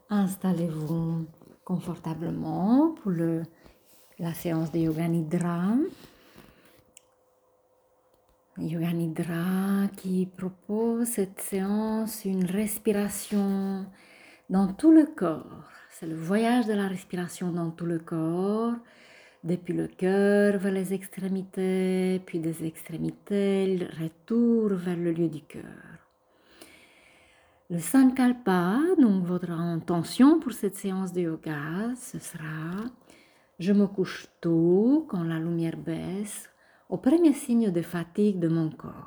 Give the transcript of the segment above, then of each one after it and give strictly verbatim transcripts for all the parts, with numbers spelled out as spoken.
Installez-vous confortablement pour le, la séance de Yoga Nidra. Yoga Nidra qui propose cette séance une respiration dans tout le corps. C'est le voyage de la respiration dans tout le corps, depuis le cœur vers les extrémités, puis des extrémités, retour vers le lieu du cœur. Le Sankalpa, donc votre intention pour cette séance de yoga, ce sera « Je me couche tôt quand la lumière baisse, au premier signe de fatigue de mon corps. »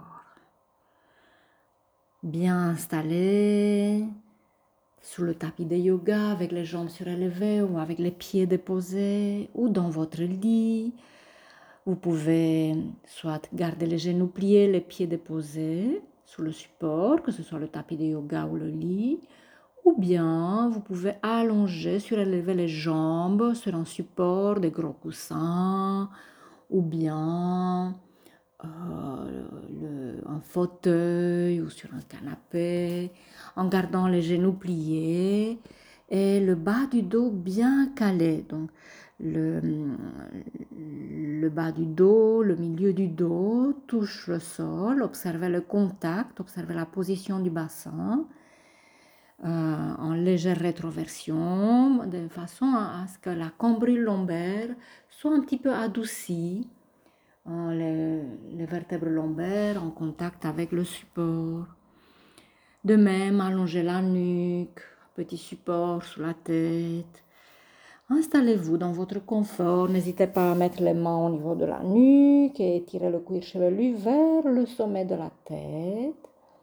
Bien installé sur le tapis de yoga avec les jambes surélevées ou avec les pieds déposés ou dans votre lit. Vous pouvez soit garder les genoux pliés, les pieds déposés sur le support, que ce soit le tapis de yoga ou le lit, ou bien vous pouvez allonger, surélever les jambes sur un support de gros coussins, ou bien euh, le, un fauteuil ou sur un canapé, en gardant les genoux pliés et le bas du dos bien calé. Donc, le, le bas du dos, le milieu du dos touche le sol, observez le contact, observez la position du bassin euh, en légère rétroversion, de façon à, à ce que la cambrure lombaire soit un petit peu adoucie, hein, les, les vertèbres lombaires en contact avec le support. De même, allongez la nuque, petit support sur la tête. Installez-vous dans votre confort, n'hésitez pas à mettre les mains au niveau de la nuque et étirez le cuir chevelu vers le sommet de la tête.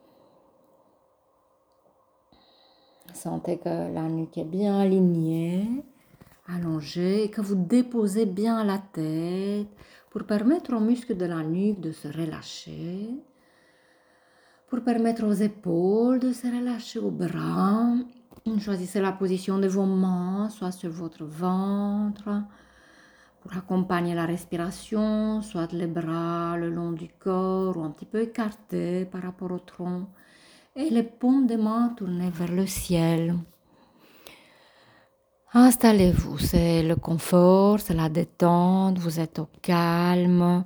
Sentez que la nuque est bien alignée, allongée et que vous déposez bien la tête pour permettre aux muscles de la nuque de se relâcher, pour permettre aux épaules de se relâcher, aux bras. Choisissez la position de vos mains, soit sur votre ventre, pour accompagner la respiration, soit les bras le long du corps ou un petit peu écartés par rapport au tronc, et les paumes des mains tournées vers le ciel. Installez-vous, c'est le confort, c'est la détente, vous êtes au calme,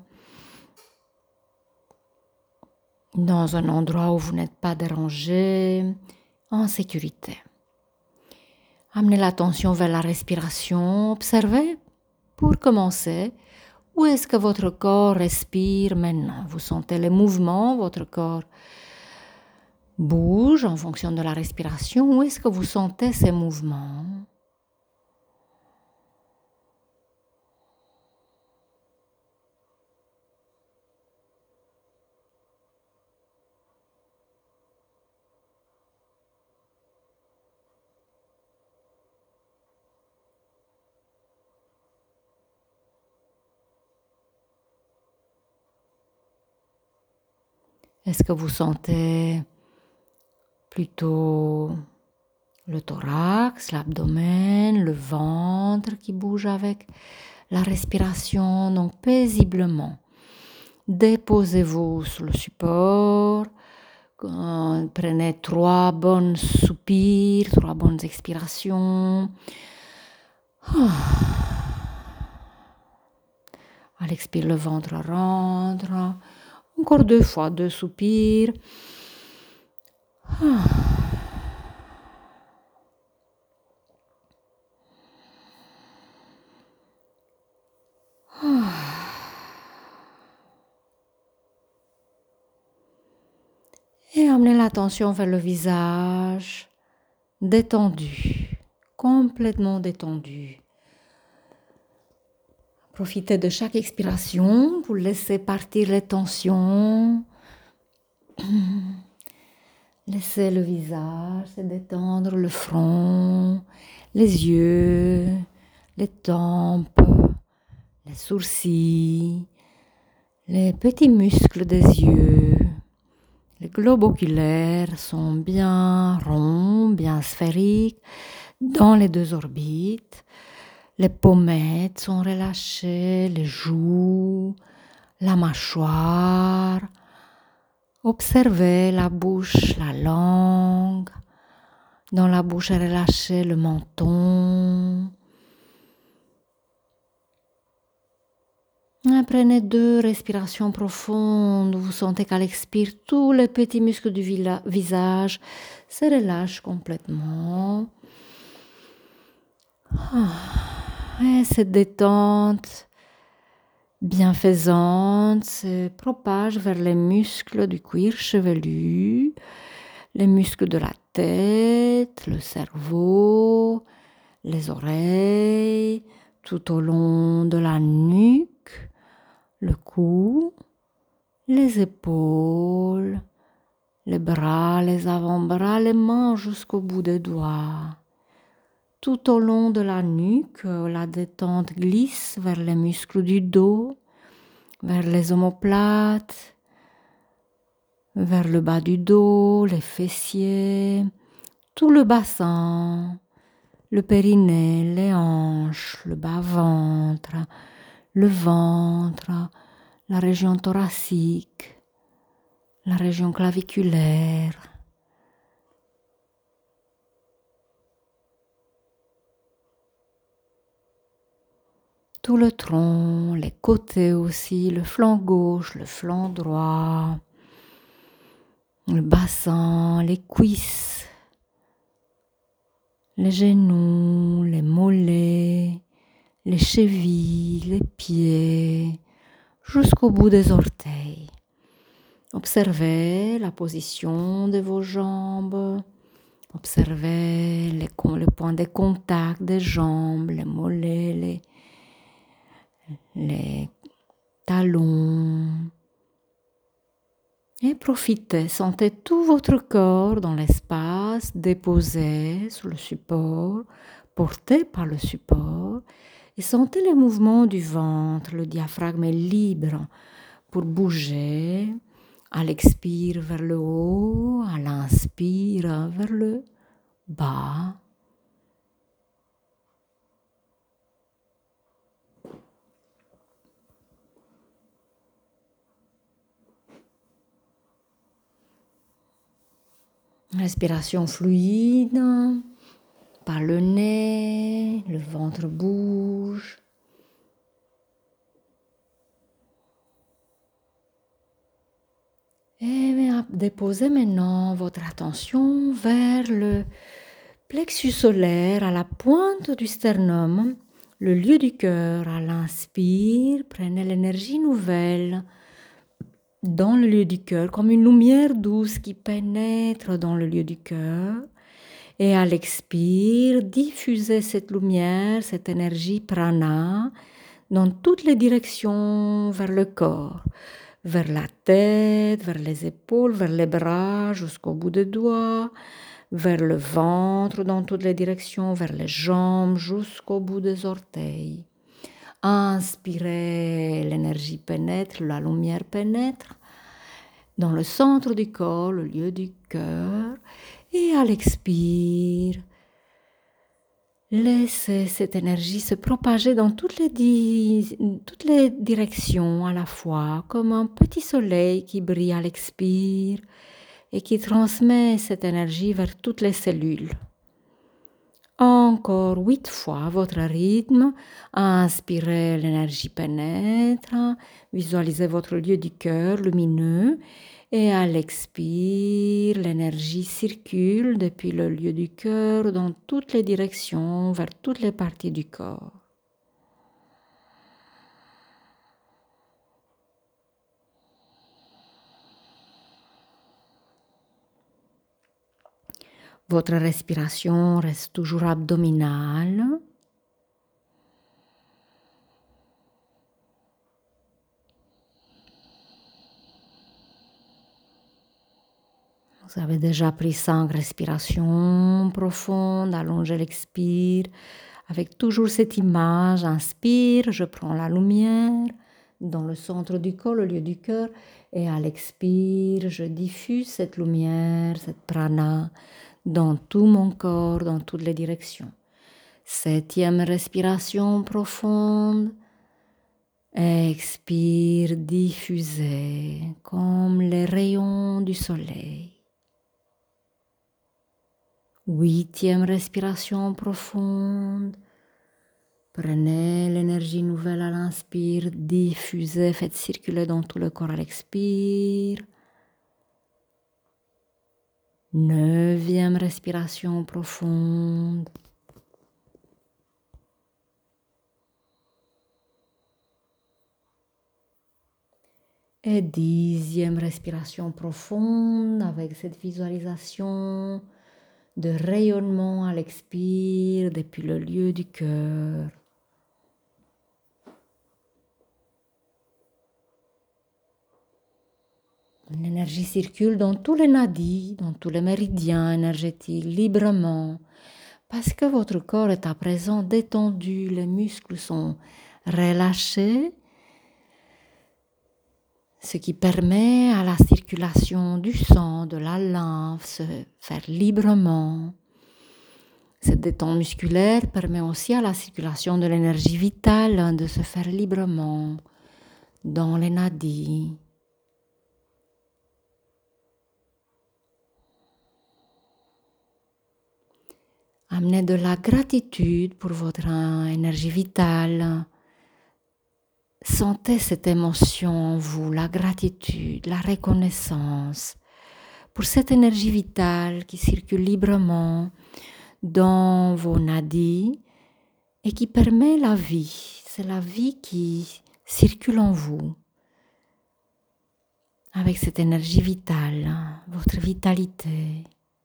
dans un endroit où vous n'êtes pas dérangé, en sécurité. Amenez l'attention vers la respiration, observez, pour commencer, où est-ce que votre corps respire maintenant? Vous sentez les mouvements, votre corps bouge en fonction de la respiration. Où est-ce que vous sentez ces mouvements? Est-ce que vous sentez plutôt le thorax, l'abdomen, le ventre qui bouge avec la respiration? Donc paisiblement, déposez-vous sur le support, prenez trois bonnes soupirs, trois bonnes expirations. À l'expire, le ventre rentre. Encore deux fois, deux soupirs. Et amenez l'attention vers le visage, détendu, complètement détendu. Profitez de chaque expiration pour laisser partir les tensions. Laissez le visage se détendre, le front, les yeux, les tempes, les sourcils, les petits muscles des yeux. Les globes oculaires sont bien ronds, bien sphériques dans les deux orbites. Les pommettes sont relâchées, les joues, la mâchoire. Observez la bouche, la langue, Dans la bouche, relâchez le menton. Prenez deux respirations profondes. Vous sentez qu'à l'expire, tous les petits muscles du visage se relâchent complètement. Et cette détente bienfaisante se propage vers les muscles du cuir chevelu, les muscles de la tête, le cerveau, les oreilles, tout au long de la nuque, le cou, les épaules, les bras, les avant-bras, les mains jusqu'au bout des doigts. Tout au long de la nuque, la détente glisse vers les muscles du dos, vers les omoplates, vers le bas du dos, les fessiers, tout le bassin, le périnée, les hanches, le bas-ventre, le ventre, la région thoracique, la région claviculaire. Tout le tronc, les côtés aussi, le flanc gauche, le flanc droit, le bassin, les cuisses, les genoux, les mollets, les chevilles, les pieds, jusqu'au bout des orteils. Observez la position de vos jambes, observez les, les points de contact des jambes, les mollets, les, les talons. Et profitez, sentez tout votre corps dans l'espace, déposé sur le support, porté par le support. Et sentez les mouvements du ventre, le diaphragme est libre pour bouger. À l'expire vers le haut, à l'inspire vers le bas. Respiration fluide, par le nez, le ventre bouge. Et déposez maintenant votre attention vers le plexus solaire à la pointe du sternum, le lieu du cœur. À l'inspire, prenez l'énergie nouvelle dans le lieu du cœur, comme une lumière douce qui pénètre dans le lieu du cœur. Et à l'expire, diffusez cette lumière, cette énergie prana dans toutes les directions vers le corps, vers la tête, vers les épaules, vers les bras, jusqu'au bout des doigts, vers le ventre dans toutes les directions, vers les jambes, jusqu'au bout des orteils. Inspirez, l'énergie pénètre, la lumière pénètre dans le centre du corps, le lieu du cœur. Et à l'expire, laissez cette énergie se propager dans toutes les, di- toutes les directions à la fois, comme un petit soleil qui brille à l'expire et qui transmet cette énergie vers toutes les cellules. Encore huit fois votre rythme. Inspirez, l'énergie pénètre. Visualisez votre lieu du cœur lumineux. Et à l'expire, l'énergie circule depuis le lieu du cœur dans toutes les directions, vers toutes les parties du corps. Votre respiration reste toujours abdominale. Vous avez déjà pris cinq respirations profondes, allongez l'expire, avec toujours cette image, inspire, je prends la lumière dans le centre du corps, le lieu du cœur, et à l'expire, je diffuse cette lumière, cette prana, dans tout mon corps, dans toutes les directions. Septième respiration profonde. Expire, diffusez comme les rayons du soleil. Huitième respiration profonde. Prenez l'énergie nouvelle à l'inspire, diffusez, faites circuler dans tout le corps à l'expire. Neuvième respiration profonde. Et dixième respiration profonde avec cette visualisation de rayonnement à l'expire depuis le lieu du cœur. L'énergie circule dans tous les nadis, dans tous les méridiens énergétiques, librement, parce que votre corps est à présent détendu, les muscles sont relâchés, ce qui permet à la circulation du sang, de la lymphe, se faire librement. Cette détente musculaire permet aussi à la circulation de l'énergie vitale de se faire librement dans les nadis. Amenez de la gratitude pour votre énergie vitale. Sentez cette émotion en vous, la gratitude, la reconnaissance pour cette énergie vitale qui circule librement dans vos nadis et qui permet la vie. C'est la vie qui circule en vous avec cette énergie vitale, votre vitalité.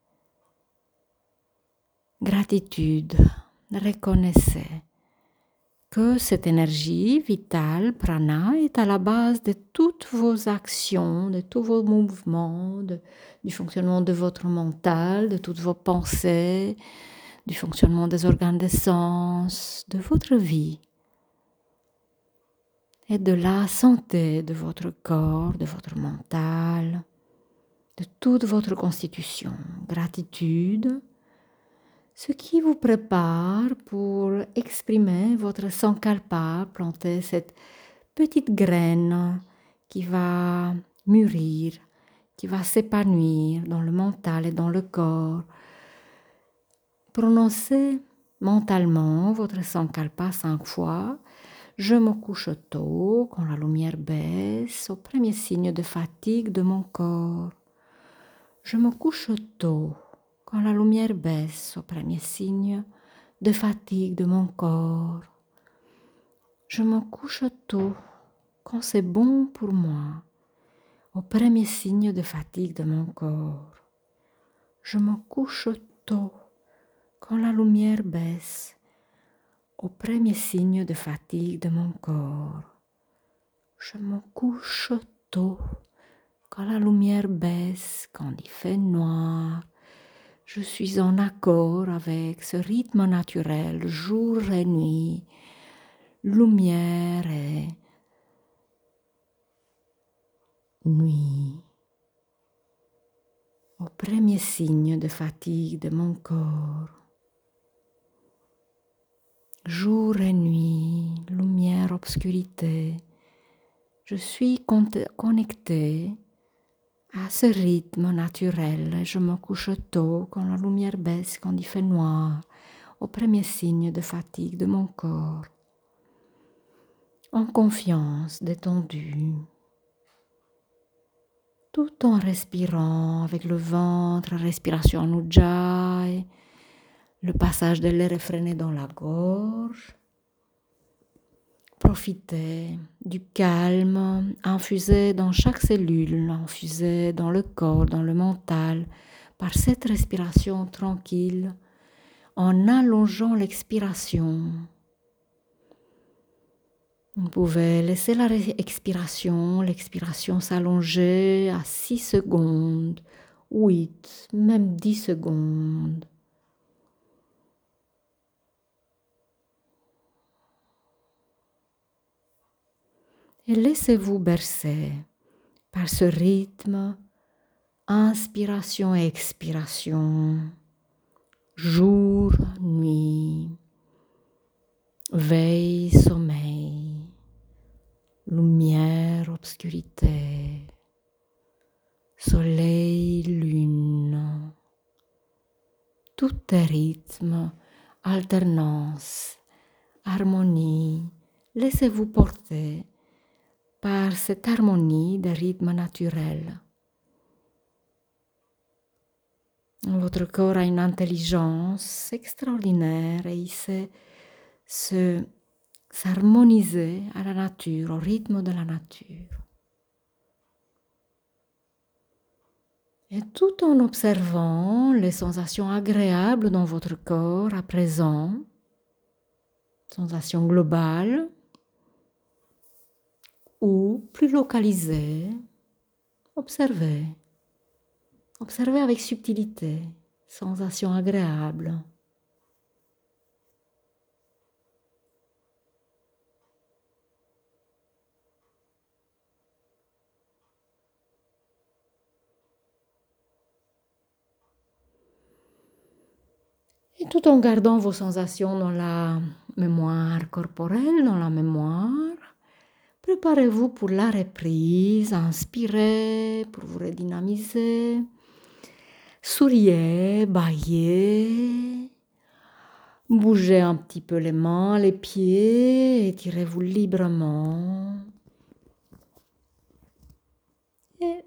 Gratitude, reconnaissez que cette énergie vitale, prana, est à la base de toutes vos actions, de tous vos mouvements, de, du fonctionnement de votre mental, de toutes vos pensées, du fonctionnement des organes de sens, de votre vie et de la santé de votre corps, de votre mental, de toute votre constitution. Gratitude, ce qui vous prépare pour exprimer votre sankalpa, planter cette petite graine qui va mûrir, qui va s'épanouir dans le mental et dans le corps. Prononcez mentalement votre sankalpa cinq fois. Je me couche tôt quand la lumière baisse au premier signe de fatigue de mon corps. Je me couche tôt quand la lumière baisse au premier signe de fatigue de mon corps. Je me couche tôt quand c'est bon pour moi, au premier signe de fatigue de mon corps. Je me couche tôt quand la lumière baisse au premier signe de fatigue de mon corps. Je me couche tôt quand la lumière baisse, quand il fait noir. Je suis en accord avec ce rythme naturel, jour et nuit, lumière et nuit. Au premier signe de fatigue de mon corps. Jour et nuit, lumière, obscurité. Je suis connectée à ce rythme naturel. Je me couche tôt quand la lumière baisse, quand il fait noir, au premier signe de fatigue de mon corps. En confiance, détendu, tout en respirant avec le ventre, respiration en ujjayi, le passage de l'air effréné dans la gorge. Profitez du calme infusé dans chaque cellule, infusé dans le corps, dans le mental, par cette respiration tranquille, en allongeant l'expiration. Vous pouvez laisser la expiration, l'expiration s'allonger à six secondes, huit, même dix secondes. Et laissez-vous bercer par ce rythme, inspiration et expiration, jour, nuit, veille, sommeil, lumière, obscurité, soleil, lune, toute rythme, alternance, harmonie. Laissez-vous porter par cette harmonie des rythmes naturels. Votre corps a une intelligence extraordinaire et il sait se, s'harmoniser à la nature, au rythme de la nature. Et tout en observant les sensations agréables dans votre corps à présent, sensations globales ou plus localisées, observez. Observez avec subtilité, sensations agréables. Et tout en gardant vos sensations dans la mémoire corporelle, dans la mémoire, préparez-vous pour la reprise, inspirez pour vous redynamiser, souriez, baillez, bougez un petit peu les mains, les pieds, étirez-vous librement. Et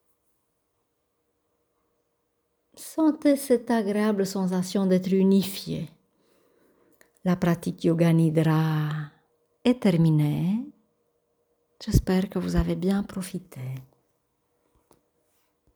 sentez cette agréable sensation d'être unifié. La pratique Yoga Nidra est terminée. J'espère que vous avez bien profité.